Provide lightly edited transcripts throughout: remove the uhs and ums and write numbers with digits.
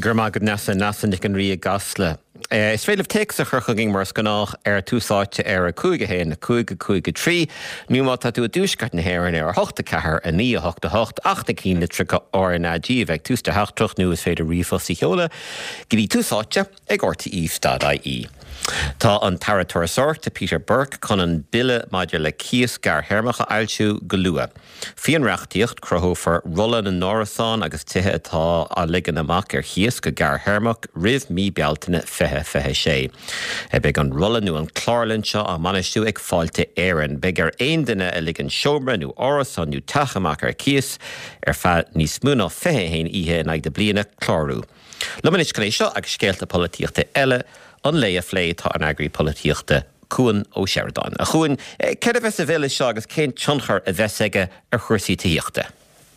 Gurmagad nasa nic an rí gasla. Is féileh teach a churchaging mars gannach túsáte a cúige héin na cúige trí, nu má tá tú a dúsgat na héir ar 8 cethir a 9 8 8 cín tricha ornadí bheith tústa heachtrach nu is féidir rífos í cheola, gidí túsáte ag ortaí.ie. Tá an taratóir sorta Peter Burke chun an bille maidir le cíos gar hermacha ailsiú go lua. Fion reachtaíocht crothófar rolla na Nórasán agus tithe atá a ligan amach ar chios go gar hermach rih mí bealtaine fethe sé. Beag an rolla nu an chlárlann seo a manistú ag fáilte éireann, beag ar aon duine a ligan seomra nó Orasán nó tachaach ar chios ar fe níos múna fethe héin ihe in ag de bliana chlárú. Lumanis canéis seo ag scéalta polítíochta eile an léa phlé tá an agri polítíochta Cuan ó Sheridan. A chuan, cead a bheits a bhéile seo agus cén tionchar a bheits aige ar chuirsaí tíochta?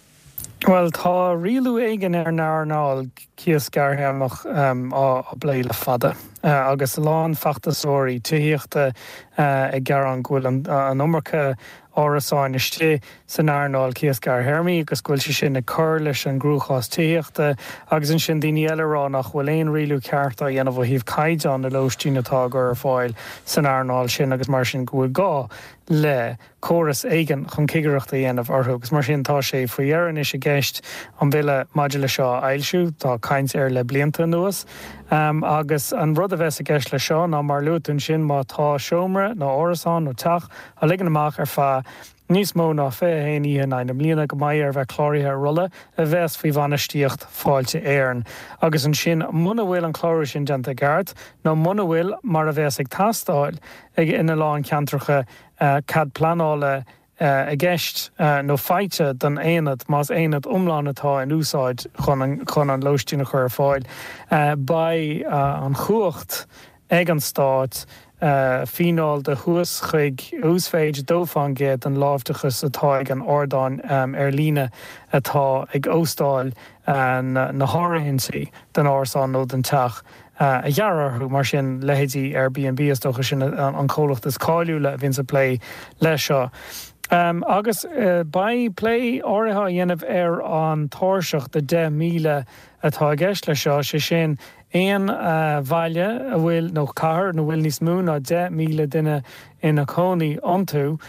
Well, tá rialú éigen ar náil cíos gar hermach á bléile fada. Agus lán fachtasóirí tíochta ag gar an ghfuil an ummarcha árasáin istí san airnáil cíos gar hermí agus ghfuil sé sin na cur leis an grúchás tíochta agus an sin daoine eile rá nach bhfuil éon rialú cearta dhéanamh híomh caiideán na lóistíínatá gur ar fáil san airnáil sin agus mar sin gúil gá le córas éigen chun cigireachta dhéanamh orthu agus mar sin tá sé faoihearann is a gceist an bhile maidir le seo ailsiú tá caint ar le blianta nuas agus an rud a bheits a gceist le seo ná mar luútain sin má tá seomra nó Orasán nó teach a ligan amach ar feadh níos mó ná fé héin í na bliana go maiid ar bheith chláirithe rolla a bheits faoi bhanistíocht fáilte éireann. Agus an sin muna bhfuil an chláir sin deanta gart, nó muna bhfuil mar a bheits ag tastáil ag ina lán ceantracha cad planála a gceist nó feite don éanad más éanad umlánatá in úsáid chun an lóistína chur fáil. Ba an chuacht ag an stáit fínáil de thuas chuig úsféid dófangéad an láimhtachas atá ag an ordáin ar líne atá ag óstáil na hárahinsaí den Orasán nó den teach. A dheararthú mar sin lehéadí Airbnb is dócha sin an chomhlachtas cáiliú le bhíonn sa play leis seo. Agus ba play áirithe dhéanamh ar an táirseach de 10,000 atá gceist le seo sé sin éon bhaile a bhfuil nó cahar nó bhfuil níos mú ná 10,000 duine ina cónaí antú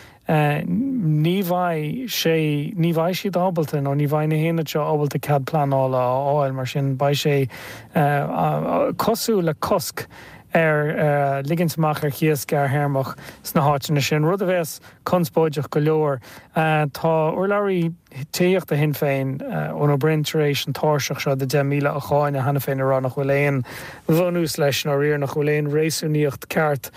ní bhaid siad ábalta nó ní bhaid na héanaid seo ábalta cad planála áil mar sin ba sé cosú le cosc ar ligintamach ar chios gar hermach sna háitina sin rud a bheits conspóideach go leor. Tá urlairí tíochta hin féin ón brintaréis an táirseach seo de 10,000 a cháin a hena féin ará nach bhfuil éon bhunús leis nó riar nach bhfuil éon réisúníocht ceart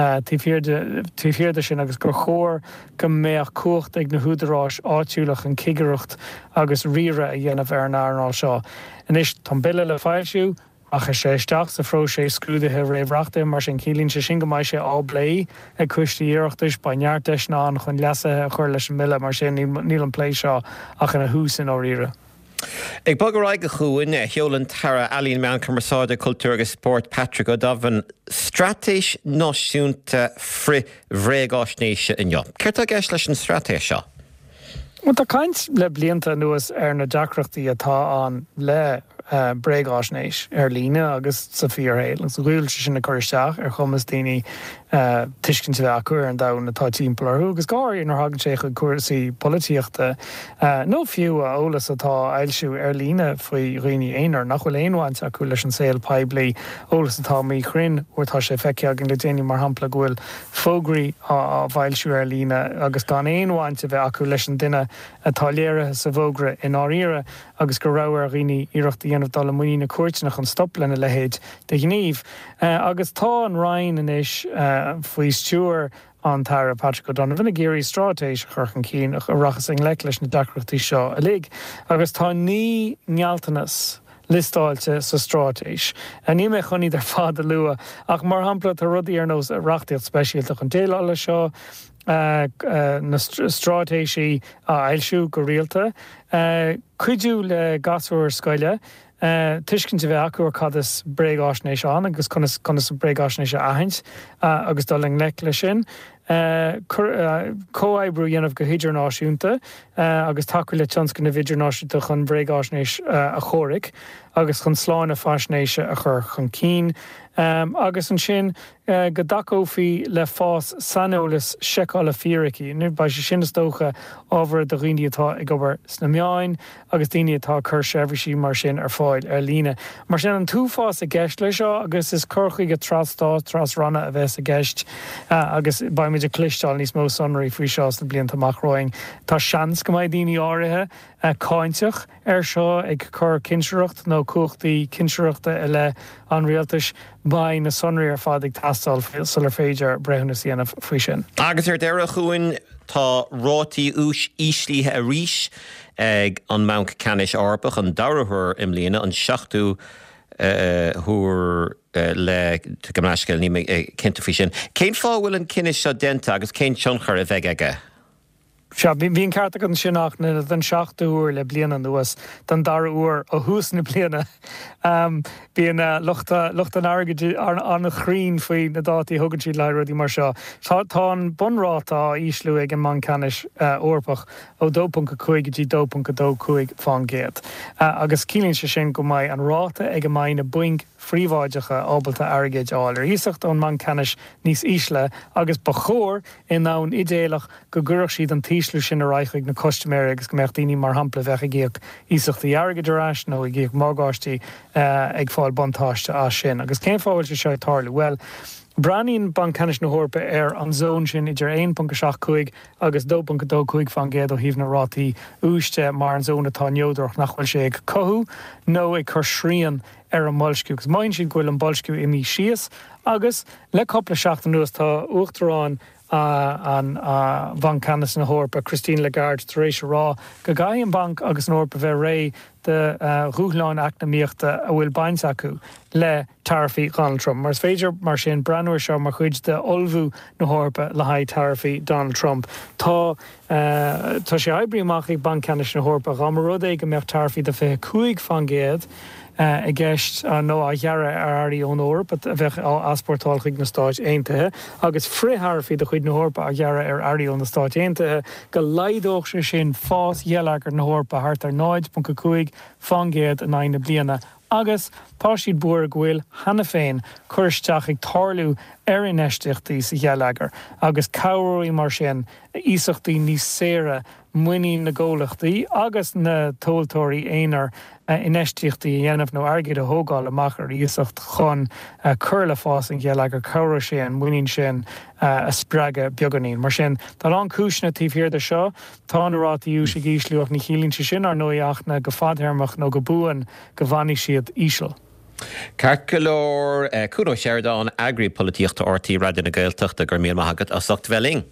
tífhiirde sin agus gur chóir go méach cuacht ag na húdaráis áitiúlach an cigireacht agus riire a dhéanamh ar an airnáil seo. Inis tá bille le fáilsiú ach sé isteach sa fró sé scrúdathe réomhreachta mar sin cílín sé sin go maiid sé á blé ag cuistí iireachtas ba neartas ná an chun leasathe chuir leis mille mar sin níl an plé seo ach in a hús in áíire. Ag bagaráid go chuin heolann tara alíonn meán cumarsáide cultúr agus sport Patrick O'Donovan stratéis náisiúnta fri bhréagáisnéise inniu. Ceirt a gceist leis an stratéis seo? Well, tá caint le blianta nuas ar na deacreachtaí atá an le bréagáisnéis ar líne agus sa fíorhéil. Agus ghuiil sin na chuiristeach ar chumas daoine tuiscinnte acu ar an dam natá timpplarú, agus gáiríon ar hagann sé chu cuasaí polítíochta nó fiú a ólas atá ailsiú ar líne faoi roioine éonar nach bhfuil éonhaint acu leis an saoil peblií ólas atá mí chrin uairtá sé feiceag an le déine mar hampla ghfuil fógraí a bhailsiú ar líne agus gan éonhaint a bheith acu leis an duine atá léirethe sa bhógra in áíire agus go raibh ar roioine iireachta dhéanamh dal muoí na cuairteach an stoplanna lehéid de gníomh. Agus tá an rainn inis faoi stúr an tara Patrick O'Donovan a géirí strátéis churchan cín a rachas an le leis na deacreachtaí seo a lig. Agus tá ní nealtanas listáilte sa strátéis. A ní mé chuní ar fád a lua ach mar hampla a rudaí ar nós a reachtaíocht speisialta an déile seo na strátéisí a ailsiú go rialta. Cuidiú le gasúir scoile tuiscinn bheith acu cadas bréagáisnéis an agus chuna sa bréagáisnéis ahaint agus dul an le lei sin cóhaibbrú dhéanamh go hidirnáisiúnta agus takeú le tionsca na hidirnáisiúnta chun bréagáisnéis a chóric agus chun sláán a fásnéise a chur chun cín. Agus an sin go dacófií le fás sanolalas seála fíricí. Nu ba sé sin tócha ábhar do rií atá ag gobar sna meáin agus daine atá chur sebhrisí mar sin ar fáil ar lína. Mar sin an túfás a gceist lei seo agus is curchaí go trastá tras ranna a bheits a gceist agus baimiidir clistáil níos mó sonraí faoi seo na blianta amachráing. Tá seans go mbeidh daoine áirithe cáinteach ar seo ag chur cinseoireacht nó cuachtaí cinseoireachta eile an rialtas ba na sonraí ar fád ag tastal sular féidir brethna síanamh faoi sin. Agus ar deire chuin tá rátaí ús íslíthe a ríis ag an Mount Canis Arbach an darathir im líana an seachtú thuair le gomnaisceil ní cinnta faoi sin. Cén fáhfuil an cinis seo denta agus cén tionchar a bheith aige? Se bhíon carta an sinach na den 7 uair le bliana nuas den 10 uair a hús na bliana. Bhíon lucht an airgid an chrín faoi na dátaí thugann siad le rudaí mar seo. Tá an bunrátá íslú ag an Mount Canis Orpach ó 2.5 dtí 2.2 fan géad. Agus cílíonn se sin go mbeidh an ráta ag go mbeidh na buink phríomháideacha ábalta airgid áil. Ar ísacht ón Mount Canis níos ísle agus ba chóir in nán idéalach go gcuireadh siad an tíslú sin a reichaigh na costuméir agus go mbeadh daoine mar hampla bheith a gcéadh ísachtaí airgid arás nó i gcéadh mágáistí ag fáil bontáiste á sin. Agus cén fáil se seo tarla. Well, Braíonn Mount Canis na Hórpa ar an zón sin idir 1.75 agus 2.2 fan géad ó híomh na rátaí úste mar an zón atá neodrach nachhfuil sé ag cothú nó ag chur srían ar an mbolsciú. Gus mainn siad gúil an bolsciú i mí síos agus le coppla seachtain nuas tá uachtarrán an Mount Canis na Hórpa Christine Lagarde taréis rá go gaion bank agus an Hórpa bheith ré de rúthláin eacnamíochta a bhfuil baint acu le tarifaí Donald Trump. Mar féidir mar sin breanúir seo mar chuid de olbhú na Hórpa le haid tarifaí Donald Trump. Tá sé eibrí amach ag Mount Canis na Hórpa ga mar rud é go mbeadh tarifaí de 5 fan géad I gceist nó a dhearra ar airí ón Eorpa a bheith asportáil chuig na Stáit Aontaithe agus frithharfaí de chuid na Hórpa a dhearra ar airí ón na Stáit Aontaithe go leideoch sé sin fás dhéalagar na Hórpa thart ar 9.5 fan géad a 9 bliana. Agus tá siad buair gohfuil hena féin chuiristeach ag tarlú ar in eisteachtaí sa dhéalagar agus cabhraí mar sin ísachtaí níos séire muoine na ggólachtaí agus na tóiltóirí éonar in eisteachtaí dhéanamh nó airgid a thógáil amach ar ísacht chun curla fás an dhéalagar cabhra sé an muoín sin a spreaga beaganín. Mar sin tá an cúisna tíomhhéir de seo tá an rátaí ús ag ísliúach na chilíonn se sin ar nuíachna go fadthermach nó go buan go bhainigh siad ísil. Carcolór cúró séardán agri políochta ortaí raidir na Gaeltachta gur míl maithagad a socht bheling.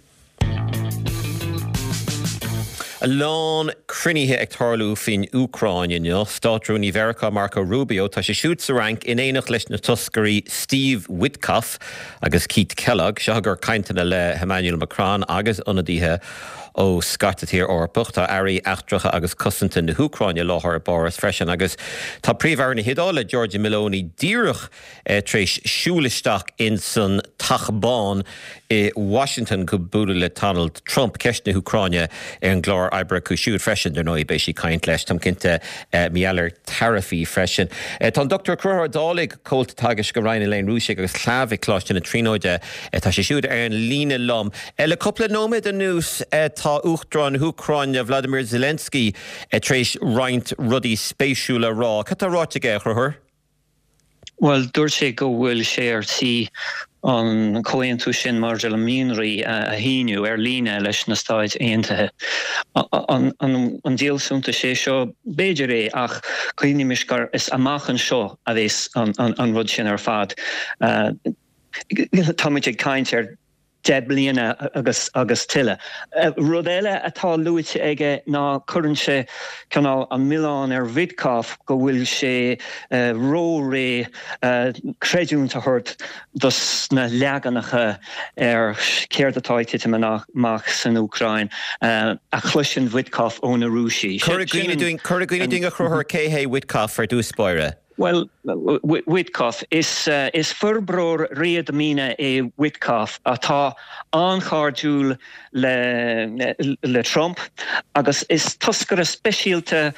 A lán crinithe ag tarlú fin Ucráine Státrú ní Verica Marco Rubio tá sé siút sa rank in éanach leis na toscarí Steve Witkoff agus Keith Kellogg se gur cainteanna le Emmanuel Macron agus ionadíthe ó scartatír orpach tá airí achtracha agus cosanta na Ucráine láthir Boris freisin agus tá príomhhar na hidála Giorgia Meloni díreach tréis siúlisteach in san tachbán I Washington go búla le Donald Trump ceist na Ucráine ar an glár ebre chu siúd freisin der nói béis sí caint leis tam cinnte mialar tarifaí freisin. Tá Dr. Crowher dálig cóilta tagas go raine lein rúise agus chlábhigh cláiste na tríóide tá sé siúd ar an lína lom. Le coppla nóid a nús tá uachtarán Ucráine Vladimir Zelensky tréis roinnt rudí spéisiúla rá. Catá ráite ige Crowher? Well, dúir sé go bhfuil sé ar sí an cointú sin mar de mínraí a híniu ar lína leis na Stáit Aontaithe. An díalsúnta sé seo béidir é ach chuoine gur is amach an seo a bhés an rud sin ar fad. Táid caint ar 10 bliana agus tuile. Rud eile atá luite aige ná churann canál an Milán ar Witkoff go bhfuil sé róré creidúnta thuirt dus na leaganacha ar céir atá tiiteach san Ucrain a chluisin Witkoff ó na Rúsí. Curraghoine doing a Crowher céhé Witkoff ar dúspóire. Well, Witkoff is furbror réad mína é Witkoff atá anchardúil le Trump agus is toscar a speisialte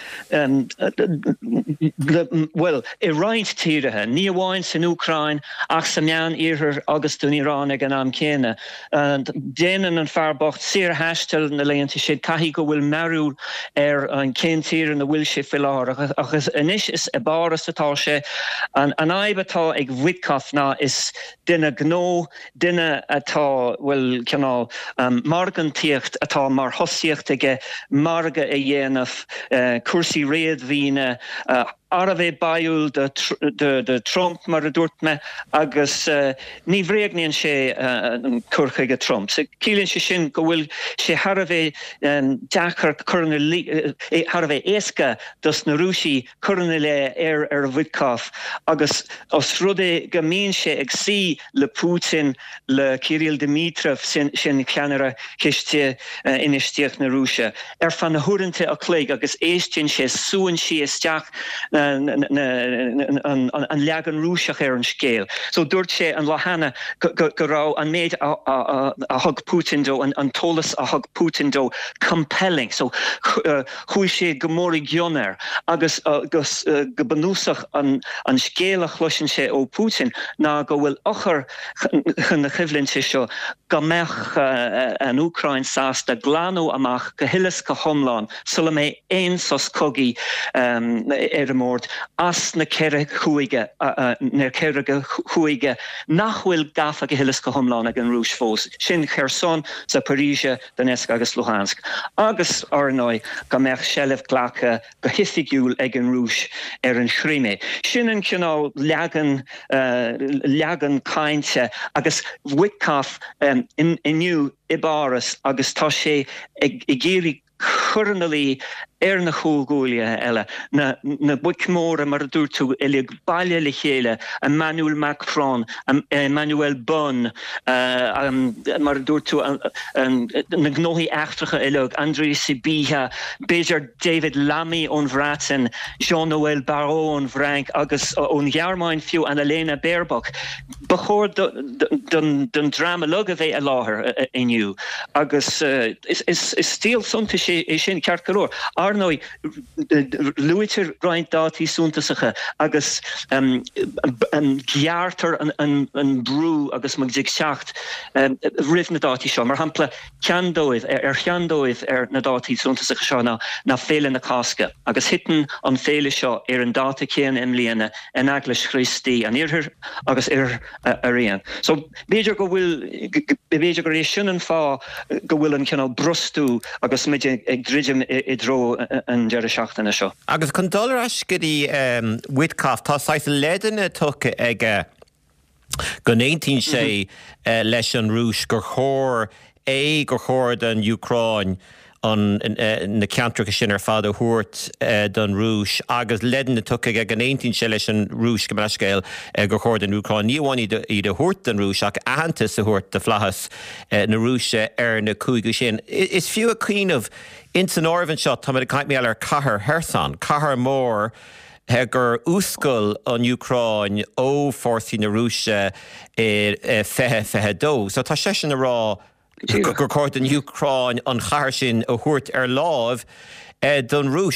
well I roiint tíirithe ní amháin san Úcrain ach sa meán iarthar agus dún Irán ag an am céine déanaan an fearbocht saor heistil na léonta siad caithfí go bhfuil marú an cén tír na bhfuil sé fill agus inis is a báras atá sé an aibatá ag Witkoff ná is duine gnó duine atá bhfuil cinál margan tíocht atá mar hosíocht aige marga a dhéanamh cuasaí réad mhíne Arabé baúil de Trump mar a dúirt me agus ní bhréagníonn sé curcha ige Trump. So cílíonn sé sin go bhfuil sé Harabé deachar Harabé éasca dus na Rúsí curna le ar Witkoff agus os rud é go mbíonn sé ag sí le Putin le Kirill Dmitriev sin ceanara ciste inistíocht na Rússia. Fan na thuúrannta a cléig agus éistíonn sé súann sí isteach an leagan rúiseach ar an scéal. So dúirt sé an lehanana go rá an méid a thug Putin dó an tólas a thug Putin dó compelling. So chuaigh sé go mórí gionnair agus go banúsach an scéalach chluiseann sé ó Putin ná go bhfuil ochar chun na chibhlinn seo go meach an Úcrain sásta glanú amach go hilas go thomláin sulla mé éon sos cogaí ar a mórt as na ceire chuige nach bhfuil gafa go hilas go thomláin ag an Rúis fós sin Kherson sa Paríise Donetsk agus Luhansk agus arnáid go meach sellh ghlacha go hifigiúil ag an Rúis ar an Chrímé. Sin an cinál leagan cainte agus Witkoff inniu ibáras agus tá sé ag géirí churnalí ar na chúgóile eile na buicmóra mar dúir tú ilig baile le chéile Emmanuel Macron Emmanuel Bon mar dúir tú na gnóí achtracha ilig André Sibiha Béidir David Lammy ón Bhrátain Jean-Noël Barrot ón Bhranc agus ón Ghearmáin fiú Annalena Baerbock bechóir don drama lug a bheith a láthair inniu agus is stíl sunta sé sin ceart go leor. Arnóid luitir roiint dátí súntasacha agus geartar an brú agus mag dig seacht rih na dátí seo mar hampla cheandóibh cheandóibh ar na dátí súntasacha seo na féile na casca agus hitan an féile seo ar an dáta céan imlíana an Eaglas Christi an iarthar agus ar a réan. So béidir go rééis sin an fá go bhfuil an cinál brustú agus méid ag dridim I dro an deire seachtainna seo. Agus chun dul as go dtí Witkoff tá sáis ledanna tucha ag go 19 sé leis an Rúis gur chóir den Ucrain an na ceantracha sin ar fad a thuairt don Rúis agus ledan na tucha ag an 19 sé leis an Rúis go meascéil go chóir den Ucrain. Ní bhhain iad a thuairt den Rúis ach ahantas a thuairt de flachas na Rúise ar na cúigiú sin. Is fiú a cíanamh in san ábhann seo tá mar caiint méall ar cathair Kherson, cathair mór gur úscail an Ucrain ó fórsaí na Rúise fethe dó. So tá sé sin a rá gur cóirt an Ucrain an chathair sin a thuairt ar lámh don Rúis.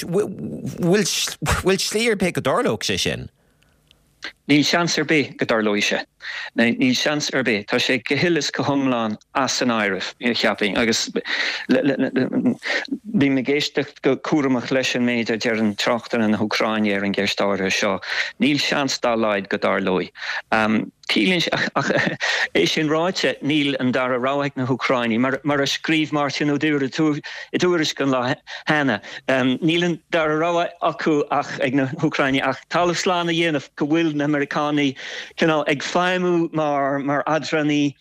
Bhfuil slíor pe go dárlóg sé sin? Níl seans ar bé go darlóise. Níl seans ar bé. Tá sé go hilas go thomláin as an áireamh cheaping agus bí me géisteach go cuaramach leis an méid a dear an trachtan an Ucrain ar an ggéirstáire seo. Níl seans dá laid go darlói. Cílinn é sin ráite níl an dar a ráhaigh na Ucraini mar a scríb Martin O'Dower dúiris gan le hena. Níl an dar a ráha acu ach ag na Ucraini ach talamh sláán a dhéanamh go bhfuil na Americani ag feimú mar adraní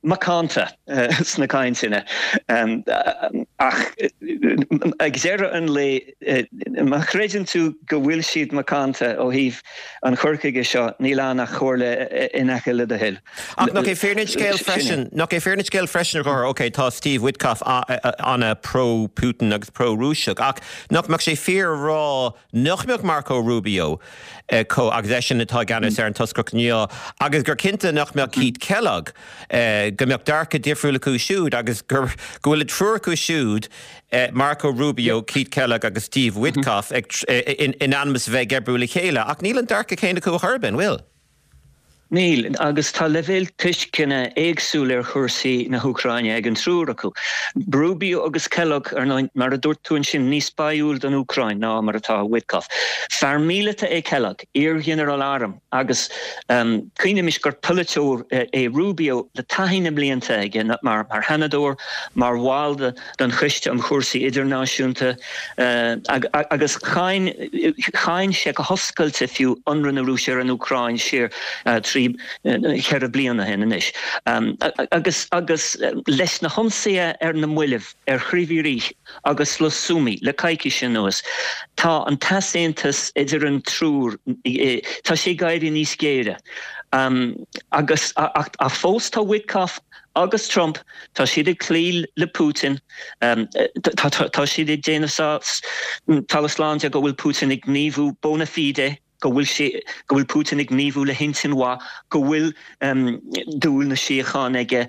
Macanta sna kaintinne ach ag zera an le ma chréidir tú go bhfuil siad Macanta ó híh an churcaige seo níl nach chóirle in le de hill. Ach nach é fearnid scéil freisin go okay tá Steve Witkoff anna pro Putin agus pro Rúiseach ach nach meach sé fear rá nachmeach Marco Rubio có agus sin atá ganas ar an toscroch nío agus gur cinnte nachmeach Keith Kellogg gombeach darcha difriúla acu siúd agus gur bhfuil trúr acu siúd Marco Rubio, Keith Kellogg agus Steve Witkoff in animus bheith gebrúla chéile ach níl an darcha chéine acu churban bhfuil. Níl, agus tá levéil tuiscinne éagsúil ar chuirsaí na Úcraine ag an trúr acu. Rubio agus Kellogg mar a dúirt tún sin níos baúil don Úcrain ná mar atá Witkoff. Fear míleta é Kellogg, ar General Arm, agus cuine mis gur tuilleteoir é Rubio le taithne blianta ige mar hanadóir, mar bháilde don chuiste an chuirsaí idirnáisiúnta, agus chain sé go hoscailte fiú anran a rúise ar an Úcrain siar cheir bliana hen inis. Agus leis na homsaí ar na muileh ar chríomhí rích agus le súmi le caiici sin nuas. Tá an tasaontas idir an trúr tá sé gaiirí níos géire. Agus a fós tá Witkoff agus Trump tá siad clíl le Putin tá siad déanasá Talaslandia go bhfuil Putin ag gníomhú bona fide go bhfuil Putin ag gníomhú le hintin wa go bhfuil dúil na síocháin aige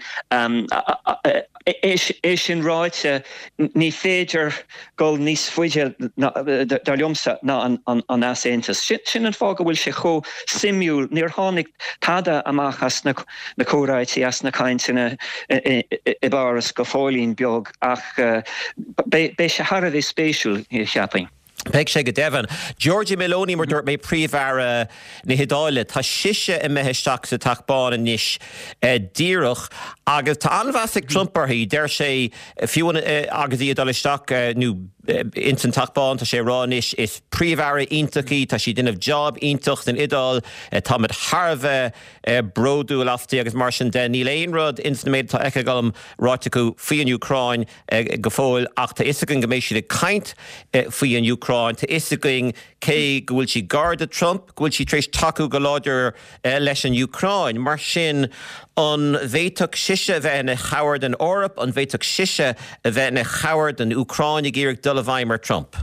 é sin ráite ní féidir go níos fuide dar liomsa ná an asaontas. Sin an fá go bhfuil sé cho simúil níor tháinig tada amachchas na córáití as na caintinne I báras go fáilín beag ach bé sé harad é spéisiúil I cheappain. Peg sé go devan. Giorgia Meloni mar dúirt mé príomhhar na hidáile tá siise I meisteach sa tachbáin níis díreach agus tá anmheasach Trumparthaí deir sé fiúin agus í adalisteach nó intan tachbáin tá sé ránis is príomhhar iontachaí tá sí duineh job iontacht in idáil tá mid Harbheith bródú lastíí agus mar sin den níl éon rud insnaméid tá eice galam ráite acu faoi an Ucrain go fóil ach tá isacin go mééis siad caint faoi an Ucrain Tá isaging cé go bhfuil si garda Trump, go bhfuil si tréis taú go láidir leis an Ucrain, mar sin an bhéiteach siise bheith na chabhar an Eorp, an bhéiteach siise a bheith na chabhar an Ucrain ag iarracht dul a bhaim mar Trump.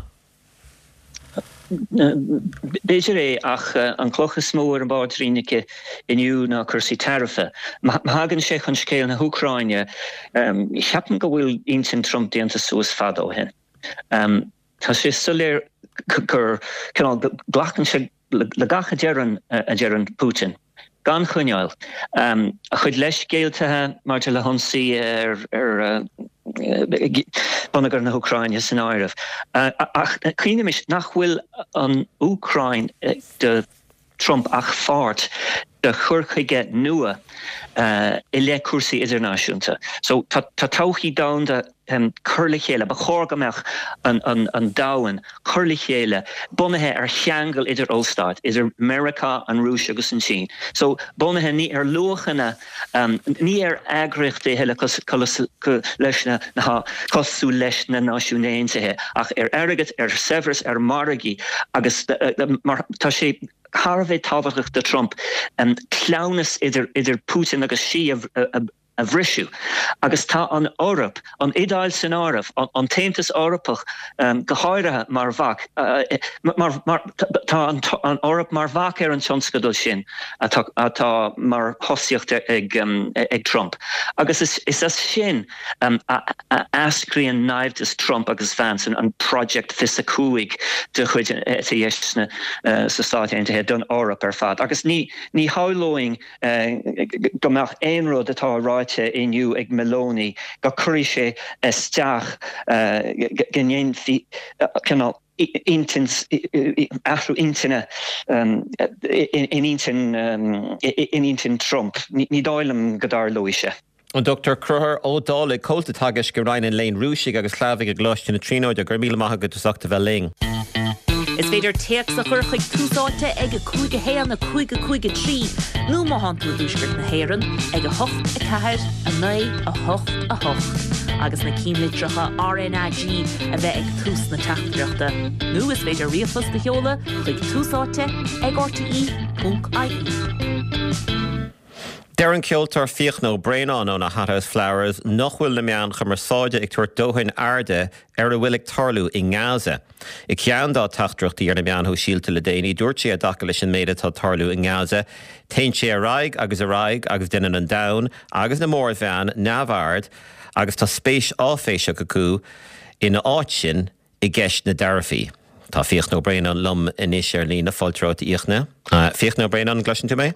Béidir é ach an clochas mór an báidrínaice inniu na chusaí tarifa. Ma hagann sé chun scéal na Úcraine, cheapan go bhfuil intin Trump déanta suas fad ó hen. Tá sé sulir gur glachan sé le gacha dearan Putin. Gan chuneáil. A chud leis géaltathe mar le honsaí ar banagar na Úcraine san áireamh. Ach cuinemis nach bhfuil an Úcrain de Trump ach fárt de churchaige nua I le cuasaí idirnáisiúnta. So tá tauchaí dáanda curla chéile, ba chógameach an dáin curla chéile bunathe ar cheangal idir Óstát, idir America an Rúis agus an Sín. So bunathe ní ar luachanna, ní ar agraicht é heile leis na cosú leis na náisiúnéintethe, ach ar airgad ar Severus ar Maragí agus tá sé Harvey tábhacht de Trump clownas idir Putin agus sí a bhrisú. Agus tá an Eorp, an idáil san áireamh, an taontas Eorpach go háirithe mar bhac. Tá an Eorp mar bhac ar an tionscadal sin atá mar thosaíocht ag Trump. Agus is as sin ascríonn naimhtas Trump agus Vance an project fisacúig de chuid dhéisna sa Stáit Aontaithe don Eorp ar fad. Agus ní háilóing go meach aon rud atá ráite inniu ag Meloni go cuirí sé isteach gnéon intins afro intine in intin Trump ní dáilm godar loise. An Dr. Cruther ódála cóilta tagas go rainn in léon rúisig agus chláimhigh a glóiste na tríóid a gur míle maithe go tuachta bheith léing. Is féidir teach sa chur chuig túsáte ag a cúige héan a cúige trí, nó má han tú dúsgurt na héireann ag a hocht a ceir a 9 a hocht a hocht. Agus na cínlitracha RNAG a bheith ag tús na teachtrachta. Nó is féidir rialfos de heola chuig túsáte ag RTE.ie. Darren Kiltar fiochnó Brenán ó na Hothouse Flowers nachhfuil na meán chumarsáide ag tuair dóthain airde a bhfuil ag tarlú i Gaza. I ceann dá tachtdrachtaí ar na meán ho síalta le déanaí dúirt sé a daca leis an méide tá tarlú i Gaza, téann sé a raig agus duine an dain agus na mór bhean neamhard agus tá spéis áféise acu ina áit sin I gceist na darafií. Tá fiochnó Brenán lum inis ar lína fáiltráit íochna. Fiochnó Brenán gleisin tú mé?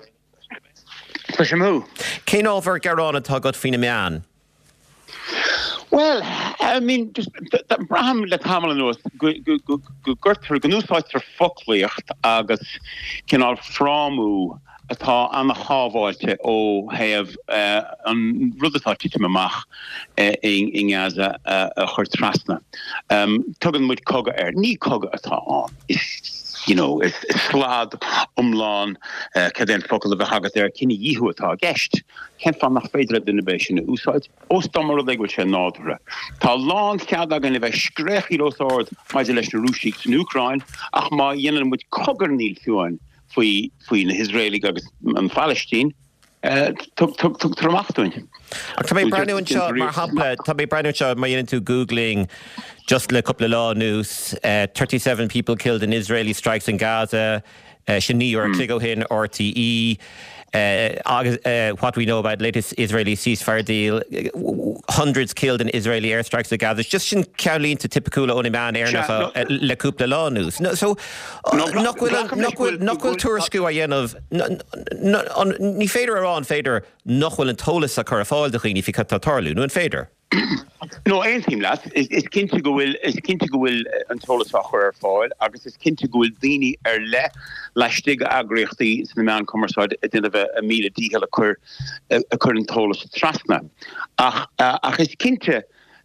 Cén ábhar garrán atá gad faoina meán? Well, I mean, just Braham le Tamil knows gurtur gnúsáitar folíocht agus cinál frámú atá an na chábháilte ó heamh an rudatá títe amach in Gaza a chuir trasna. Tugan muid coga ní coga atá an. You know, it's slad umlán cadén focal a bheithagat cinní díhu atá gceist. Ken fan nach féidir innovation úsáid óstamar a leigúil sé nádra. Tá lán cead agan le bheith screachí ósáid maidir leis na Rúsíach in Ucrain ach má dhéanaan muid cogar níl fiúin faoi na Israeli agus an Palestine tuk tramachtúin. Tá mé breanúin seo mar hapla, tá mé breanúin seo má dhéanaan tú Googling just a couple of law news, 37 people killed in Israeli strikes in Gaza, New York, Cligohin, RTE, what we know about latest Israeli ceasefire deal, hundreds killed in Israeli airstrikes in Gaza. Just in Caroline to typical Oniman Airnafa le couple law news. No, so Knockwill Tursku Ayenov ni fader around fader Knockwill and Tolis a Carafal de Rini Ficata Tarlu, no and fader. No, ein team lad is kinte go will an tolas achar fáil agus is kinte go will dini le leistige agrechtti na man commerceid in of a míle díhel occur an tolas trasna ach is kinte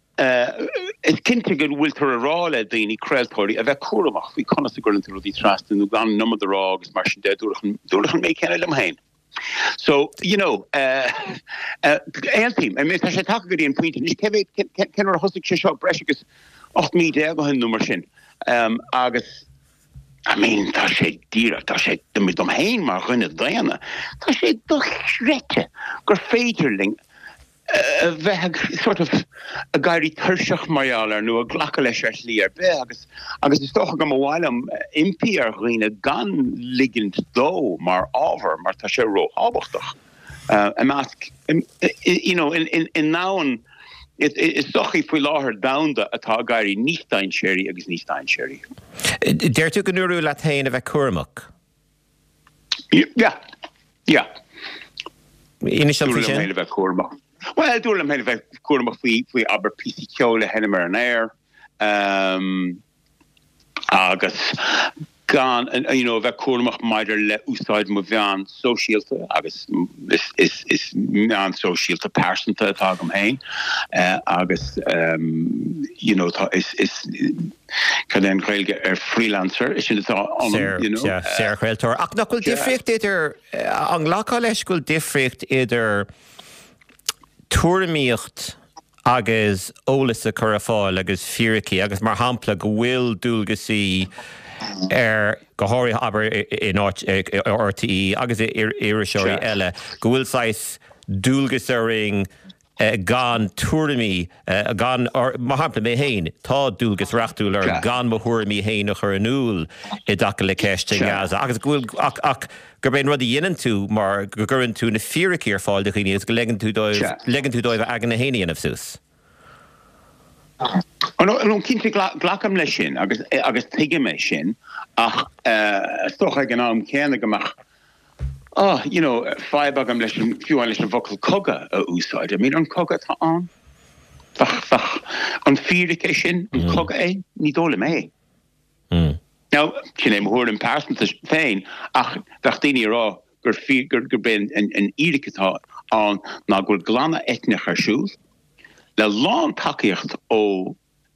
go will to rá le dini kreltori a bheith cuaramach vi connas a gurn to the trasna nu gan nummer the rog is mar de dúchan mé kenne am hain. So, you know, team, I mean, I talk about the point, and can our husband shop Brescigus 8 meter go hin nummer sin. Agus, I mean, that she dear, that she the midom hein mar gunne Diana. That she doch rette, gur feiterling. Sort of a gairy Turshach Marialer no a glacalesh leer be agus is toch am a while am impier rine gan liggend do mar over mar ta ro habochtach am ask you know in noun it's doch if we law her down the atá gairy Nistein sherry agus Nistein sherry der tu gnuru latain of a kurmuk yeah initial kurmuk. Well, dúir am bheith cuaramach faoi aber písí ceola henimar an air agus gan you know bheith cuaramach maidir le úsáid mo bhean sosiálta agus is meán sosiálta persanta atá am hain agus you know is cadén chréilge freelancer is sin atá you know Sarah Chréiltóir ach nachhfuil difricht idir an ghlacáil leis gúil difricht idir Tuairmíocht agus ólas a chur fáil agus fioricí agus mar hampla go bhfuil dúlgasaí go háirí aber in RTE agus iiriseoirí eile go bhfuil sais dúlgas a ring gan tuairmí gan mar hampla mé héin tá dúlgas reachtúil ar gan mo thuairmí héin a chur anúil I daca le ceist in Gaza agus go bhfuil ach gur ben rudí dhéanaan tú mar go gurrann tú na fioricí ar fáil de chuine is go legan tú dóibh agan na héine anamh sús. No cinnte glacham lei sin agus tuige mé sin ach stocha gan am céanna goach you know, 5 agam leis fiúin leis an vocal coga a úsáid. I mean, an coga tá an. Fach an fioricí sin an coga ní dóla mé. Now, cinné mhúr an persanta féin ach bheith daoine rá gur ben an íiricatá an ná gur glanna etnach ar siúl le lán takeíocht ó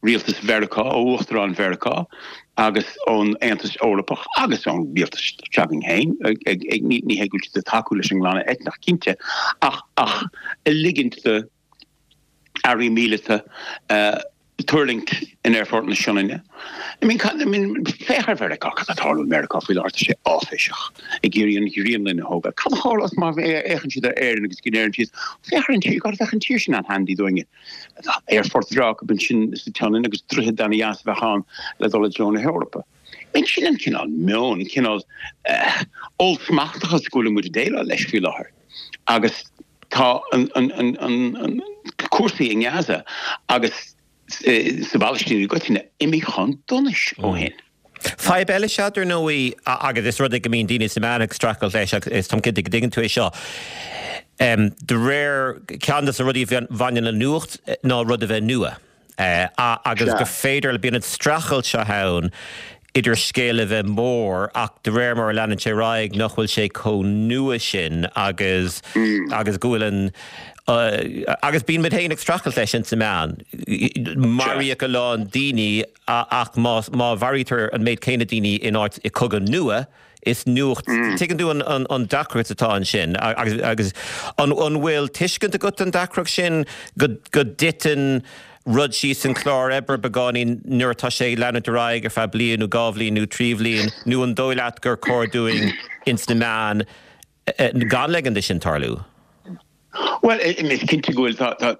rialtas Vercha ó Uachtarán Vercha agus ón Aontas Eorpach agus ón rialtas Teagin Hain ag ní hegúilte de taú leis an glána etnach cínte ach ligint de Ari mílete Turling in airport na Shonine. I mean, fechar ver gach at Harlow America fi art sé áfeisach. Igurian Hurian hoga. Kan Harlow ma echen si der air agus ginergies. Fechar chi got fechar tierchen an handy doing it. Airport drak ben sin is de tonnen agus druhe dan jas we gaan let alle John Europa. Men sin kinal meon kinal old smachtige skole moet delen les fi laher. Agus ta an kursi in Gaza agus Sebastian gotíine imichan donis ó hen. Fáib eile seidir nóí agad is rud ag gomín daoine semánach stracail leis is tom cid digan tú é seo. De réir ceandas a rudí bhaine na nuacht ná rud a bheith nua. Agus go féidir le bíanad strachail se hán idir scéile bheith mór ach de réir mar leanann sé ráig nach bhfuil sé có nua sin agus gúileann agus bín mit héananig strachail leis sin semán. Maria go lán daoine ach má bharítar an méid céine daoine in áit I cogan nua is nuacht tuigeann tú an dacrat atá an sin agus an bhfuil tuiscint a go an dacrat sin go ditan rud síos an chlár ebre begáin nuair atá sé leanana de ráig ar feadh bliain nó gábhlíon nó tríomhlíon nó an dóileat gur códúing instamán gan legan sin tarlú. Well, mis cinnte goil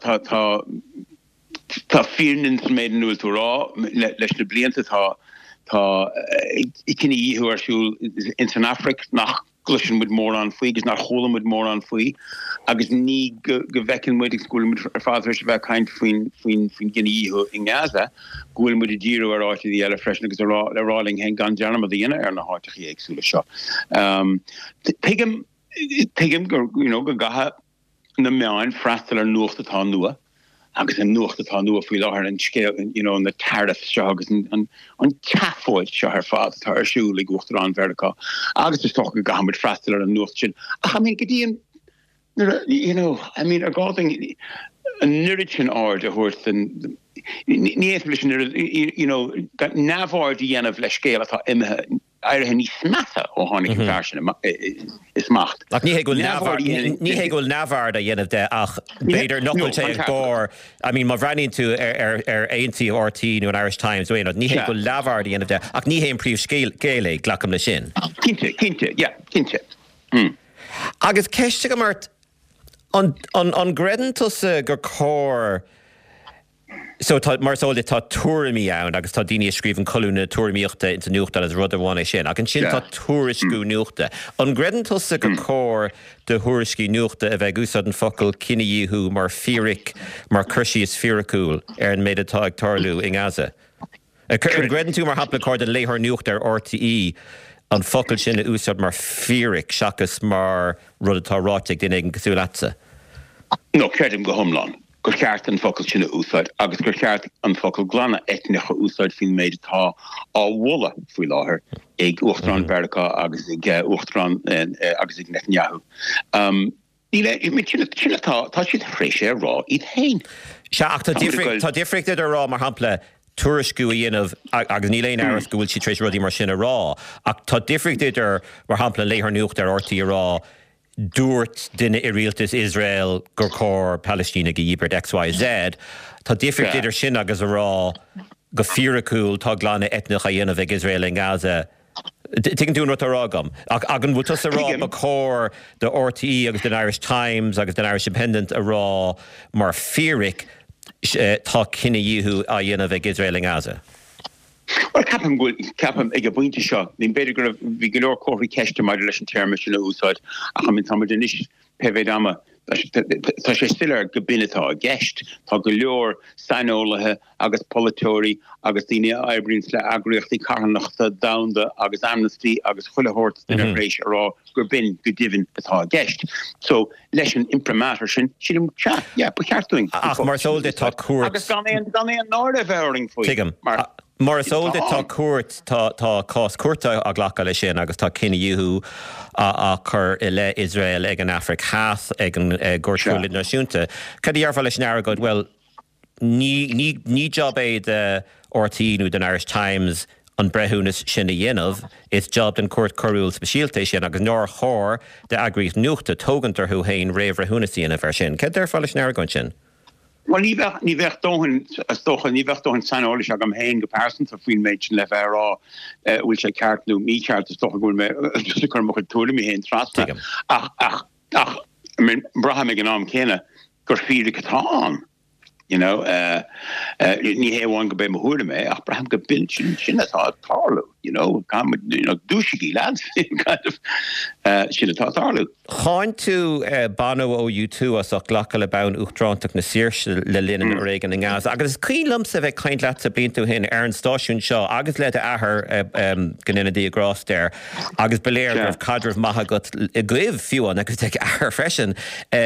tá fírin méid nuil tú rá leis na blianta tá I cinna íhu arsúil in San Afric nach glusin mud mór an faoi, agus nach chola mud mór an faoi, agus ní go bhecin muid ag scoil mud ar fáidir se bheith caint faoin cinna íhu in Gaza, gúil mud I díru ar áit í eile freisin agus le ráling hen gan dearnam a dhéine ar na háiteach ag súla seo. Tuigim gur go gatha na meáin freistal ar nuachtatá nua, agus an nuachtatá nua faoi láthair an scéal, na tariff seo agus an tafoid seo ar fád atá ar siúil ag Uachtarán Vercha, agus is tócha go gahamid freistal ar an nuacht sin. Ach, I mean, go dtíon, ar gáing an nurid sin áir a thuirt an ní éis nabhar dhéanamh le scéal atá imethe airthe ní smata ó tháinig an fearsin is macht. Ní hé go nabhar a dhéanamh de ach beidir nachfuil sé gcór, má bhreaníonn tú ar ANC RT nó an Irish Times ní hé go nabhar dhéanamh de ach ní hé an príomh scéala ghlacham le sin. Cinte. Agus ceiste go mart an gredantusa gur cór so mar sóla tá tuairimí ann agus tá daoine scríbhann colúna tuairimíochta into nuachta as rud amháin sin ach an sin tá tuairiscú nuachta. An gredantusa gur cór de thuairiscí nuachta a bheith úsad an focail cinna díú mar fíric mar chuirsí is fíoracúil ar an méid atá ag tarlú in Gaza. An gredan tú mar hapla cór den léthar nuachta ar RTE an focail sin a úsad mar fíric seachas mar rud atá ráiteach duine ag an cosúlatsa. No, creidim go thomláin. Gur ceart an focail sinna úsáid, agus gur ceart an focail glanna etnecha úsáid fin méid tá áhla faoi láthair ag Uachtarán Vercha agus ag Uachtarán agus ag Netanyahu. Tá siad fréise rá iad hain. Se ach tá difricted a rá mar hampla tuairiscú a dhéanamh agus ní léon áras go bhfuil si trééis rudí mar sinna rá, ach tá difricted ar mar hampla léthar nuacht ar ortaí rá dúirt duine I rialtas Israel gur cór Palestína go dhíbert XYZ, tá difricted ar sin agus a rá go fíoracúil tá glanna etnecha dhéanamh ag Israel in Gaza. Tuigeann tú rud a rágam. Ach an bhfuiltas a rá ba cór de RTE agus den Irish Times agus den Irish Independent a rá mar fíric tá cinna díú a dhéanamh ag Israel in Gaza. Well, capam ag a bhainte seo, nín beidir gur bhí go leor cóirí ceiste maidir leis an téirme sin úsáid a chamin tamid inis pevéid ama tá sé still ar go binetá a gceist, tá go leor sainolaithe agus polytóirí agus daoine eibríonn le agriochtaí carnachta damda agus amnesty agus chuilehort in a rééis ará gur bin go divan atá a gceist. So leis an imprimatur sin sílim chat, bu ceartúing. Ach mar sóilde tá cuairt. Agus gan éon náda bhearing faoi. Tuigim. Mar sóilde tá cuairt tá cás cuairta a ghlacha lei sin agus tá cinna díú a chur I le Israel ag an Afric Haas ag an gúirtúla náisiúnta. Cad dhearfá leis nearagad, well, ní job é de ortíú den Irish Times an brethúnas sinna dhéanamh is job den cuairt choúil speisialta sin agus nóir chóir de agrích nuachta tógantar thu hain réomhrethúnaíana bhar sin. Cé ar fáiles neir gan sin? Well, ní bheith dóhan sanális ag am hain go persan a faoin méid le bheith bhfuil sé ceartnú mí ceart is stocha gúil me just chu mo túla mí héin trasna. Ach braha me an am chéine gur fíle catán. You know, ní héháin go bé mo thuúla me ach braham go bin sin atá tarlú, you know, dúsigí lads kind of sin atá tarlú. Cháin tú banú ó U2 as ach ghlacha le bán uachtrántaach na síirse le linan a régan na Gaza. Agus is cílam sa bheith caint leat sa blintú hin ar an stáisiún seo, agus le ahar ganina dí agrás der, agus beléir gribh cadrah maithe go gcuibh fiúan agus ag ahar freisin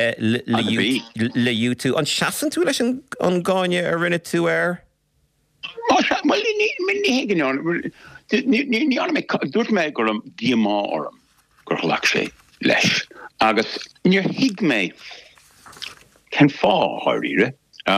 le U2. An seasan tú leis an gáine a rinne tú ar? Well, ní hégan ní anna dúirt me gur am díamá orm gur chhlaach sé leis. Agus níor hiig mé ken fá háiríre.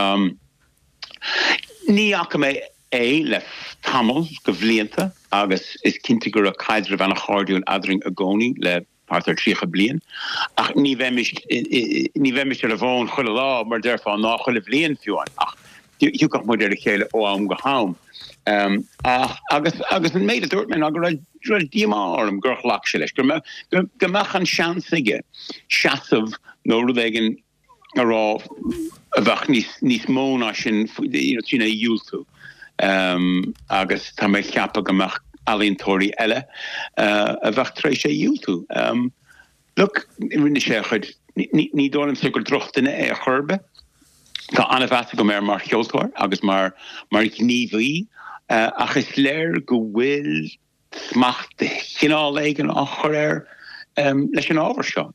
Ní acha mé le tamil go bhblianta agus is cinnte gur a caidir bhena cháirdiún adring a gcónaí le pátar trícha blian. Ach ní bheimiis ar a bhón chuile lá mar deirfá ná chuile blian fiúin. Ach hiúcach mu ar a chéile ó am go hám. Agus an méid a dúirt me a gur díamá orm gur chhlaach sé leis. Go meach an seansaige seasamh nó rudéigen ará a bheith níos móna sin tína dúiltú. Agus tá mé cheappa go meach alíntóirí eile a bheith trééis sé dúiltú. Look, rinne sé chud ní dólam sa gur drochtainna é a churbe. Tá anna bheata go mar cheoltóir agus mar gníomhaí ach is léir go bhfuil smacht de chinál éigen á chur leis an ábhar seo.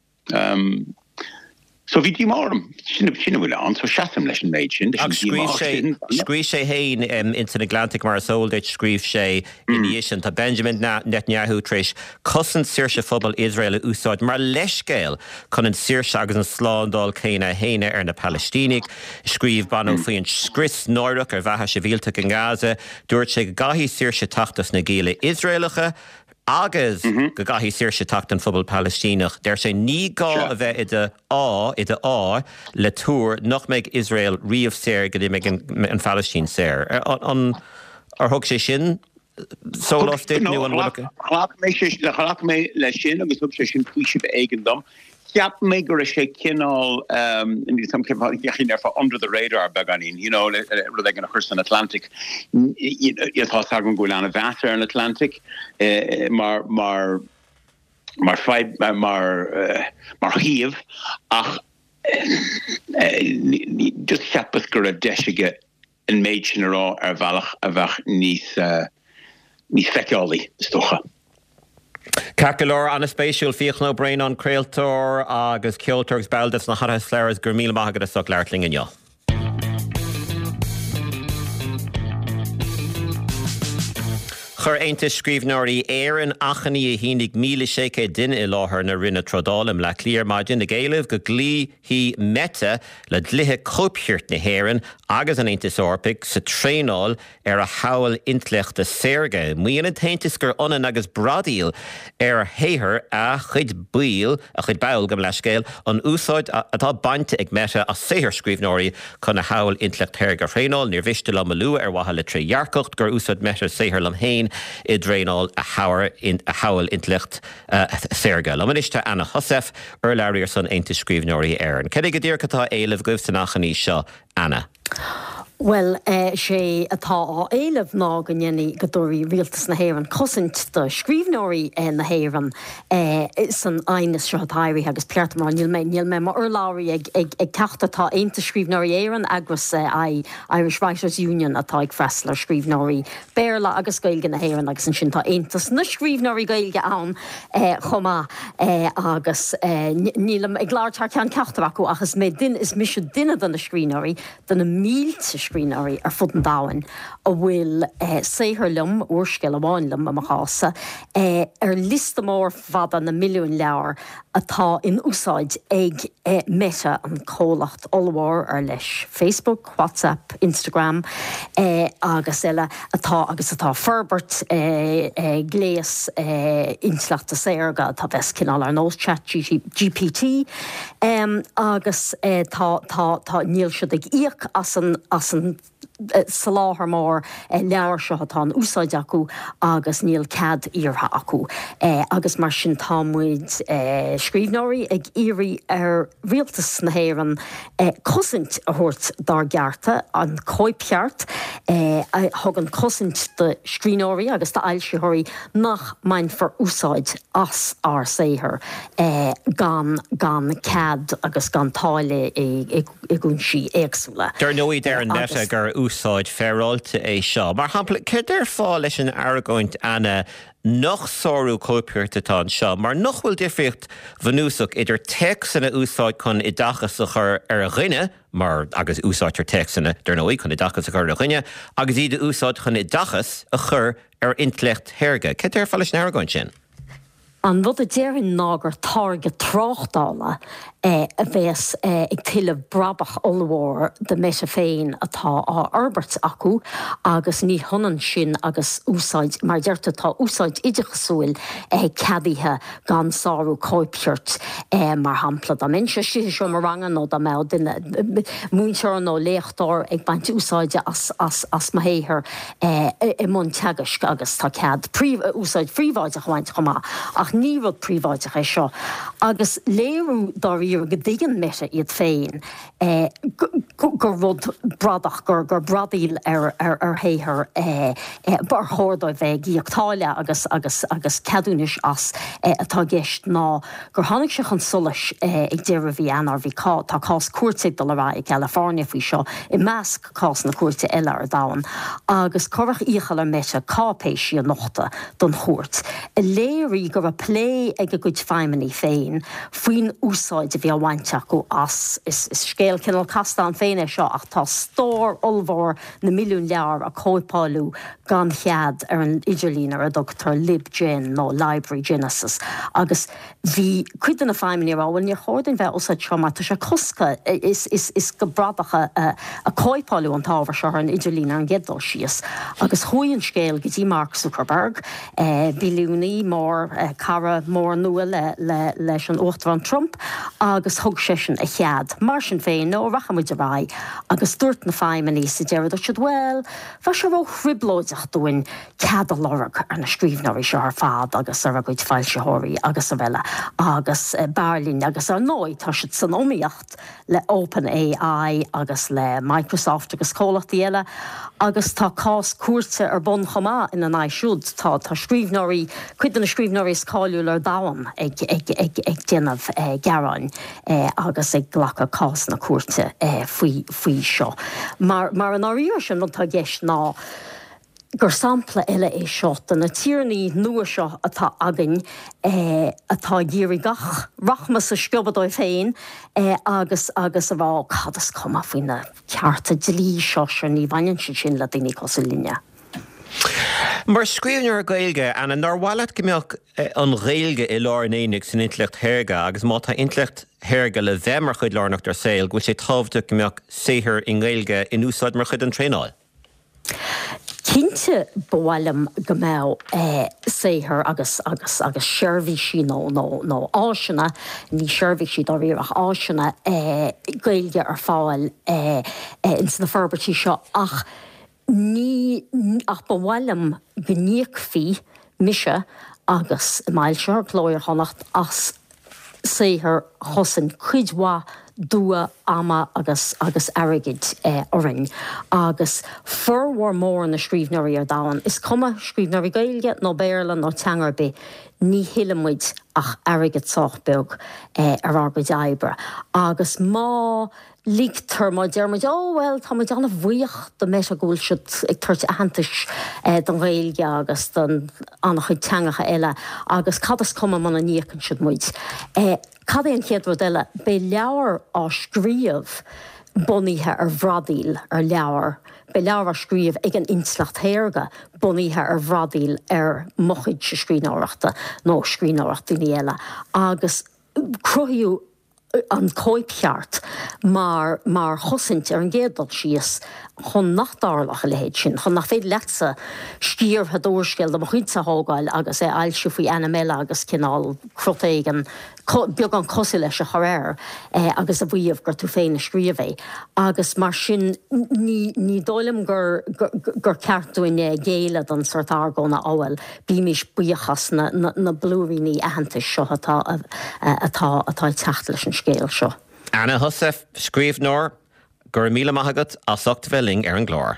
So bhí dí márm sinna bhfuil an, so seaam leis an méid sin. Scríb sé hain into na Atlantic mar sóldeit scríb sé iníisian tá Benjamin Netanyahu tréis cosan saoirse phobal Israel a úsáid mar leiscéil chun an saoirse agus an slándal céine héine ar na Palestínic. Scríb banú faoin scris nóireach ar bheithe sé bhíalta an Gaza, dúirt sé go gaithí saoirse tachtas na Géile Israelacha, agus go gaithí saoirse tacht an phobal Palestínach. Deir sé ní gá a bheith ide á le túr nach méid Israel riamh séir go dtí méid an Palestín séir. Ar thug sé sin sóláiste nu an bhfuil? Chhlaach mé le sin agus thug sé sin puise éigen dom. Ceap mé gur sé cinál chin ar under the radar beganín, ru an chus an Atlantic. Tá agan goil an a bheatar an Atlantic mar híamh ach just cheappas gur a deisige an méid sin rá ar bhealach a bheith níos feiceálaí stocha. Cacalor an a spéisiúil fiochnó brain an creaaltóir agus ceoltóirgus bealdas na hatha sléirs gur míle maithagad a soch leirtling inniu. Chur ainta scríbhneoirí éireann achaní a hínig 1,600 duine I láthair na rinne trodálam le clíar maidin na Gaeillimh go glí hí meta le dlithe cóipthirt na hÉireann agus an Aontas Eorpaigh sa tréáil ar a hail intlecht a Sérge. Muoin an taontas gur ionan agus bradíal ar héithir a chud buil a chud bail go leiscéil an úsáid atá bainte ag meta a séithir scríbhneoirí chun a hail intlecht thir go fréáil níor bhiste le malua ar watha le tríhearcocht gur úsáid meta séithir lam héin I dréáil a hail intlecht Sérge. Lamaniste Anna Hosef ar leiríar san Aontas scríbhneoirí éireann. Cé go dtír atá éileh goibh san achaní seo, Anna? Well, sé atá á éileh ná go nnéanaí go dúirí rialtas na hÉireann cosint do scríbhneoirí na hÉireann san aonas seo tairí agus pearta mar níl mé mar urláirí ag teachtatá Aontas scríbhneoirí éireann agus Irish Writers Union atá ag freislar scríbhneoirí béarla agus gailge na hÉireann agus an sin tá Aontas na scríbhneoirí gailge ann chomá agus níl ag láirtar cean ceachtar acu agus mé din is mis duine den na scríbhneoirí den na mílte scrínaí ar fud an dáin a bhfuil séhir lum uorscéil amháin lum am chása ar lista mór fada na milliún leabhar atá in úsáid ag meta an cólacht olmhór ar leis Facebook, WhatsApp, Instagram agus eile atá Ferbert gléas inslaachta séirga tá bheits cinál ar nós chat GPT agus tá níl siad ag íoc as an saláthar mór leabhar seo atá úsáid acu agus níl cad íortha acu. Agus mar sin támuid scríbhneoirí ag iarraí ar rialtas na hÉireann cosint a thuirt dar gearta an cóipcheart thug an cosint de scríbhneoirí agus tá ailsiúthirí nach main for úsáid as ar séhir gan cad agus gan táile i gún si éagsúla. Dar nóí ar an neta gur úsáid féráilte é seo. Mar hampla céir fá leis an airgóint ana nach sóú cóipúirta tá seo, mar nach bhfuil difriocht bhanúsach idir texanna úsáid chun i dachas a chur ar a rinne, mar agus úsáid ar texanna dar nóí chun i dachas a chur ar a rinne, agus iad úsáid chun i dachas a chur ar intlecht théirge. Céir fá leis an airgóint sin? An bhd a déirn nágur táirge tráchtála a bheits ag tuile brabach olmhór de meise féin atá á Albert acu agus ní honan sin agus úsáid mar deirta tá úsáid idechasúil cadaithe gan sáú cóipseart mar hampla a minse si seo mar rangan nó a mé duine múnseir nó léchtár ag baint úsáide as mahéhir i mún teagas agus tá cad úsáid príomháide chhaint chumá ach ní rud príomháide é seo. Agus léirú daríú go dtígan meise iad féin gur rud bradach gur bradíil ar héhir bar chódóid bheith íochtáile agus ceadúnis as atá gceist ná gur tháinig se an solas ag deir bhí anar bhí tá cás cuairteigh do le rá i California faoi seo i measc cás na cuairte eile ar dáin agus chorach íochail ar meise cápéisi an nóta don chóirt. I léirí gur a plé ag a gcuid feiminí féin faoin úsáid a bhí bhainte acu as is scéal cinál castan féin é seo ach tá stór olmhór na milliún leabhar a cóipáilú gan chead ar an idirlínar a Dr. Lib Gin nó Library Genesis agus bhí cuidan na feiminí ráhain ní chódainn bheith úsáid seo mar tá sé cosca is go bradacha a cóipáilú an tábhar seo an idirlínar an gcéaddó síos agus chuaigh an scéal go dtí Mark Zuckerberg biliúnaí mór cara mór nua leis an uachtar an Trump agus thug sé sin a chead mar sin féin nó rachamuid a rá agus dúirt na feiminí sa deirad siad well fa se bh chriblóideach dúin cead a lorach ar na scríbhneoirí seo ar fad agus ar a gcuid fáilseóirí agus a bheile agus Berlín agus ar nóid tá siad san óíocht le OpenAI agus le Microsoft agus cólachtaí eile agus tá cás cuairte ar bon chomá in an éisiúd tá scríbhneoirí cuidan na scríbhneoirí scáiliúil ar dáam ag déanamh gearáin agus ag ghlacha cás na cuairte faoi seo. Mar an áíir sin nó tá gceist ná gur sampla eile é seo na tíornaí nua seo atá agan atá géirí gach rachmas a sciobadóid féin agus a bhá cadas comá faoine cearta dlí seo ní bhainn sin le daoine cos líne. Mar scríbhneoir gailge ana narhhailad gombeoch an réilge i lár éananig san intlecht théirge agus má tá intlecht théirge le bheith mar chuid lárnacht ar saoil go sé tábhte gombeoch séthir in gailge in úsáid mar chud an tréáil. Cínte bhhailm go mbeadh séthir agus seirbhí sí nó áisina ní seirbhí si do riach áisina gailge ar fáil in na forbartí seo ach ach bhhailm gníochhí mise agus máil seir chlóir chonacht as séthir chosan chuidhá dua ama agus airgid orin agus forhhar mór na scríbhneoirí ar dáin is cuma scríbhneoirí gailge nó béarla nó teangarbe ní hiilemuid ach airgid sáchbeag ar arbaid aibre agus má lígtar má dearmid well tá muid anna bhuioch do meis a gúil siad ag tuairt a hantais don réilge agus don annach chuid teangacha eile agus cadas cuma mana níocann siad muid. Cad éon chéad rud eile bé leabhar á scríomh buníthe bhradíl leabhar. Be leabhar scríomh ag an inslacht théirge buníthe bhradíl mochuid se scríbhneoireachta nó scríbhneoireachta eile. Agus cruthú an cóipcheart mar chosaint an géadal síos chun nachdárlach le héid sin, chun nach féad lesa scíortha dórscéil am chuid sa hágáil agus ailse faoi animéile agus cinál crotaigh beag an cosí leis a choréir agus a bhuiamh gur tú féin na scríomh agus mar sin ní dóilm gur ceartúine géile don sort argóna áhfuil bí mis buíochas na blúíní ahananta seo atá techt leis an scéal seo. Anna Husef, scríbhneoir gur míle maithagat a socht bheling an glór.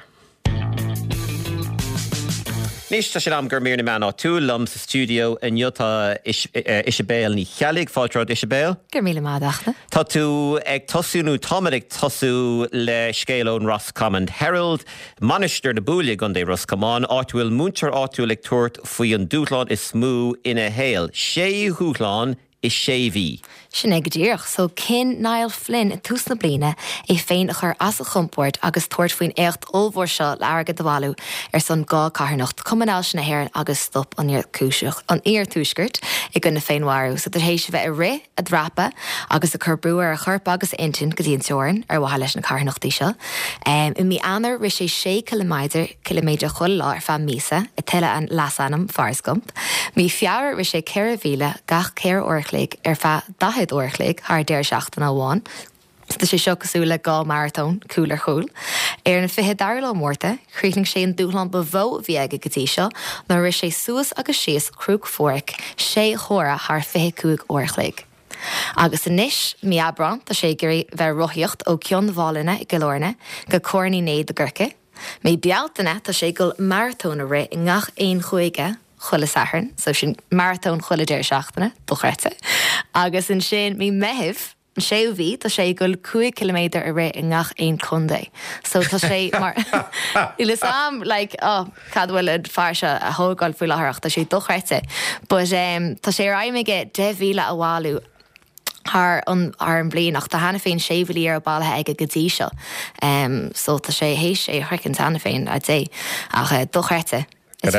Nis tá sé am gur mír na man á tú lum sa studio in Utah Isabel ní chealaigh fáiltrád Isabel. Gur míle maidachna. Tá tú ag tosúnú támaigh tosú le scéalón Roscommon Herald, manisteir na búla gun é Roscommon, áitiúil múntar áitiúil ag tuairt faoi an dúthláin is smú ina héal. Sé thuthláin is sé bhí. Sin ag ddíoch, so cin Niall Flynn a tús na bliana féin a chur as a chumpórt agus tuairt faoin écht olmhór seo le agad bhhaú son gá carnacht cumanáil sin na hhéireann agus stop an cúiseach an túisgurt I gona féinhharú, so hééis bheith a ré a drapa agus a chur breúar a churp agus intin go dtíon teorann bhá leis na carnachtaí seo. I mí anar ri sé 6 kiloméide chuil lá fan mísa I tuile an lasannam Farscump. Mí fear ri sé 4,000 gach 4 orchlaigh fa 10 orchlaigh haar déir seachtain amháin. Tá sé seo cosúla gá marathón coolar chúil. Na fithe darla mórta, chríting sé an dúthlan bhó bhí aige gotí seo, nó ri sé suas agus síos crúg fóric sé chóra haar 25 orchlaigh. Agus inis mí abran tá sé gurí bheith rothíocht ó cion bhálainna I golóirne go cóirní néad a ggurce. Mé bealtainna tá sé go marathón a ré I ngach 1 chuige chuile saharn, so sin marathón chuile déir seachtainna dochreite. Agus in sin mí mehibh sé bhí tá sé go 2 kiloméide a ré I ngach 1 chundé. So tá sé mar Ilas am cadhfuil fearse a thógáil faoi láthach tá sé dochreite. But tá sé raimige 10,000 a bháú ar an blianach tá hana féin séhilí ar bailthe ag a gotí seo. So tá sé hééis é chrecinn hana féin a dé ach dochreite.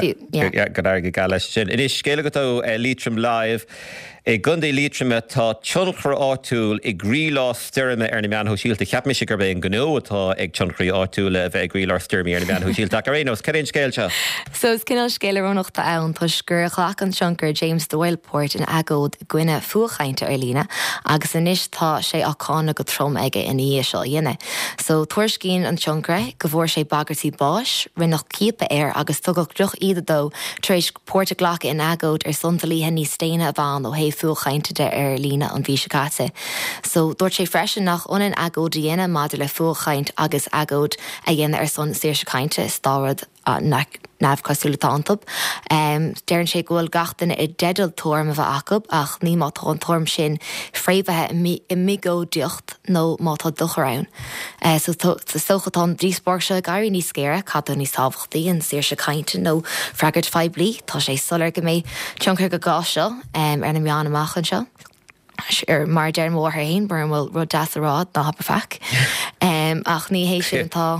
Go gal sin. It is scéile go Leitrim Live. Gundé Leitrim tá tionchar áitiúil I grílá steirime na mean hóisiilta cheap me gur ben gó atá ag tionchraí áitiúil a bheith grílá steirime na mean hóisiilta rénos ceinn scéilte. So is cinál scéilerónachta ann tá gur chhlach an tionchar James Doyleport in agód gcuine fuachainte ar lína agus inis tá sé ácána go trom aige in í seo dhéine. So tuair cín an tionchra go bhór sé bagartí báis rinnach cípa air agus tugad druch iad dó trééis Pórta Ghlacha in agód suntalíthe ní stéine a bhain ó héh fuachainte de lína an bhí secate. So dúirt sé freisin nach onan agód dhéine maidir le fuachaint agus agód a dhéine son séir secainte stárad nabh cosúla antab. Déirann sé ghfuil gachtain I dedal torm a bheith acab ach ní má tá an torm sin fréimhethe I migó diocht nó má tá duchrán. So sochatán dríspór se gairí ní scéire cadú ní sábhachtaí an séir secainte nó freigart feblií tá sé solar go mé tionchar go gá seo ar na meán amachchan seo. Mar deir mór hain bar bhfuil rud deathrád ná hapa feic. Ach ní hééis sin tá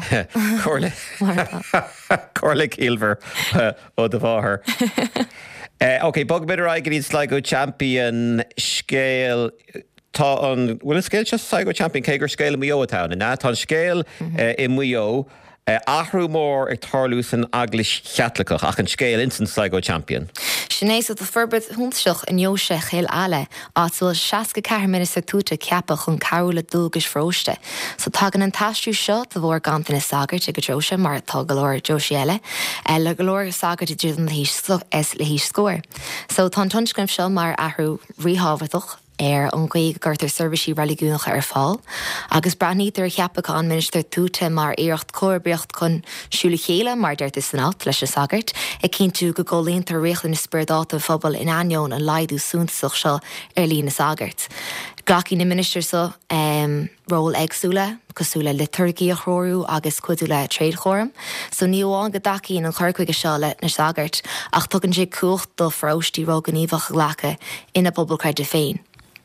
Corla Ilver ó do bháthair. Ok, bog beidir aige ní Sligo champion scéal tá an bhfuil scéil se Sligo champion cégur scéal I Muotáin na tá scéal I Muo ahrú mór ag tarlús an aglis cheatlachach ach an scéal instant Sligo champion. Sinnééis a forbert húnseach in Joose chéil eile áúil 64 minister túta ceapa chun carúla dúgus fróiste. So tagan an taistú seo a bhór gantain is sagart ag go Joose mar tá golóir Joisiile le golóir sagart I dúdan le hís scóir. So tá tunscrim seo mar ahrú ríhabhatoch an gaig gurtar serviceí religúnacha ar fáil, agus branítar cheappaán minister túta mar éirecht cóirbreacht chun siúla chéile mar deirt is san alt leis a sagart, ag cinn tú go ggóléontar réchlan na spiordáta phobal in aion an laidú súntaach seo ar lína sagart. Glací na minister so ról agsúla, cosúla liturgií a chróirú agus cuidúla tréad chóram, so níomháin go dací an chuircuige seo le na sagart ach tugann sé cuacht do fráistí rógan íomhach ghlacha ina bobbal creid de féin.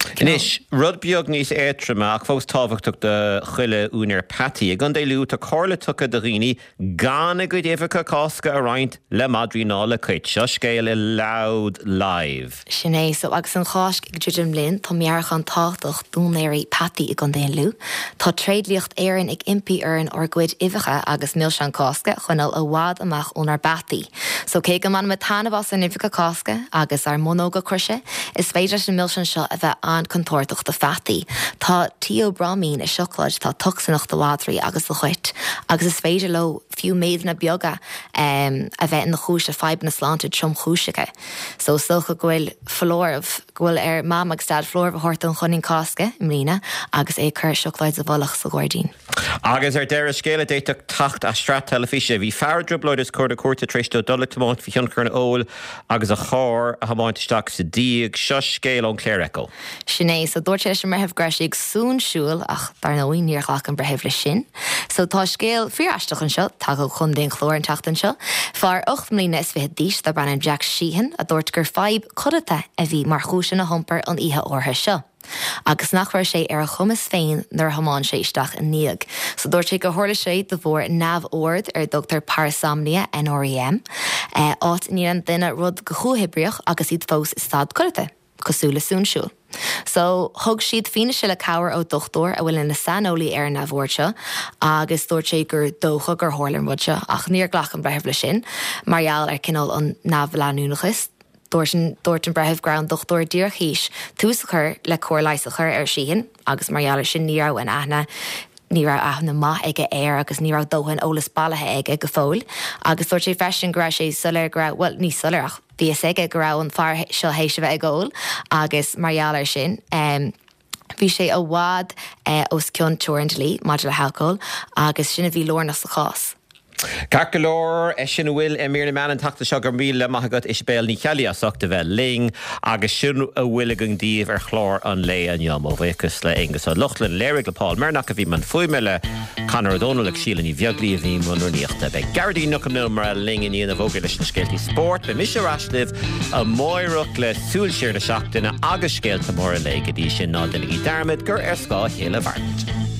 Inis rud beag níos étrama ach fós táhachtach de chuile únar patí a gan déilú a cóla tucha de rií gána go défacha cásca a roiint le Madrí ná le chuit seo scéil i loud live. Sinné so agus an cháisc ag Jim Lynn tá mearchan táach dúnéirí patí i gan déanlú. Tá tréadlíocht éan ag impi an or gcuid ifacha agus mil an cásca chunal a bhád amach ónar batí. So cé go man tanhas an ifacha cásca agus ar monóga cruise is féidir sin mil seo a bheith an contortach de fatí. Tá tíobramín i sioclaid tá tusanach do wádrií agus do chuit. Agus is féidir lo fiú méad na bioga a bheith na chúise feib na sláinte trom chúiseige. So socha gohfuil flórbh gohfuil mamag stad flórbh hort an chunin cásca mlína agus é chur sioclaid a bholach sa Guardín. Agus deir scéile déiteach tacht a strat telefíe, hí feardrubloid is chuir a cuata tréistú dolatáint fi hiúncurn óil agus a chóir a hamáinteteach sa díag seo scéil an cléireco. Sinné so dúirt sem mar hebh greisig súnsúil ach dar nóí níorchach an brehebh le sin. So tá scéil fiáisteach an seo tá go chun den chlór an tatan seo. Far 8 mlína is bheit díos dar brenn Jack Sheehan a dúirt gur 5 codata a bhí mar chúsin na humpar an ihe ortha seo. Agus nachhar sé ar a chumas féin nar hamáin sé isteach in níag. So dúirt sé go thuirla sé do bhór nabh ord ar Dr. Parasomnia NREM áit ní an duine rud go chuhibrioch agus iad fós is stad codata. Cosúla súnsúil. So thug siad fine se le cabhar ó dochtúir a bhfuil in na sanolaí ar na bhórte agus dúirt sé gur dócha gur tharlainn rudse ach níor ghlach an brethebh le sin, margheall ar cinál an nabhleanúnachas. Dúirt an brethebh ground dochtúir dír híis túsa chur le cóir leisa chur ar Sheehan agus margheall sin ní rah an aithne ní rah aithna maith ige air agus ní rah dóhann ólas bailthe ige go fóil agus dúirt sé freisin gra sé sulir gra well ní sulireach bhí ige go rah an fear seo hééis bheith ggóil agus margheall sin bhí sé a bhád os cion túirlí maidir le heáil agus sinna bhí lorna sa chás. Carcolor sin bhfuil mí man an tata seo gur míle maigad isbéil ní cheala asachta bheith ling agus sin a bhfuilegan díomh ar chlár an lé an jom ó bhéchas le agus a Luchtlan léirigh lepáil marnach a bhí man fuimeile Conor O'Donnell ag sílan í bheaglí a bhí manúníochta be Gardí nach an numar ling in íana bhóga leis na scéaltaí sport be mis rasliv a móireach le súlséir na seachtainna agus scéalta mór a lé go dtí sin ná denigí darmid gur ar scá chéile bhart.